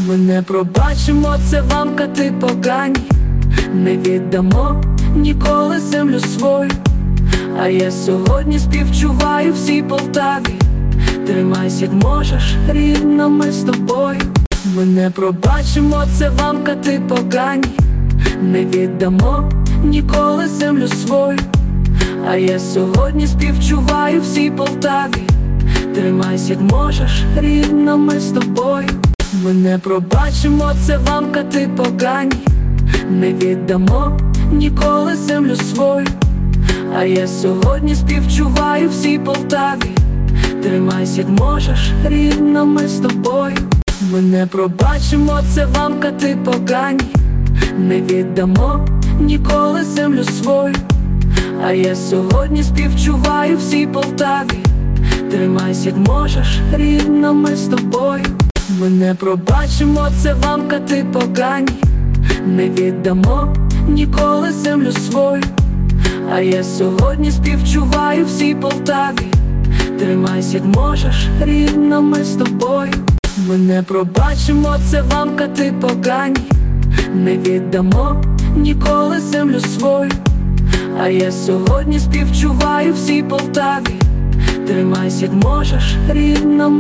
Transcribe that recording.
Ми не пробачимо, це вам кати погані. Не віддамо ніколи землю свою. А я сьогодні співчуваю всій Полтаві. Тримайся, як можеш, рідна, ми з тобою. Ми не пробачимо, це вам кати погані. Не віддамо ніколи землю свою. А я сьогодні співчуваю всій Полтаві. Тримайся, як можеш, рідна, ми з тобою. Ми не пробачимо, це вам кати погані. Не віддамо ніколи землю свою. А я сьогодні співчуваю всій Полтаві. Тримайся, як можеш, рідна, ми з тобою. Ми не пробачимо, це вам кати погані. Не віддамо ніколи землю свою. А я сьогодні співчуваю всій Полтаві. Тримайся, як можеш, рідна, ми з тобою. Ми не пробачимо, це вам кати погані. Не віддамо ніколи землю свою. А я сьогодні співчуваю всій Полтаві. Тримайся, як можеш, рідна, ми з тобою. Ми не пробачимо, це вам кати погані. Не віддамо ніколи землю свою. А я сьогодні співчуваю всій Полтаві. Тримайся, як можеш, рідна.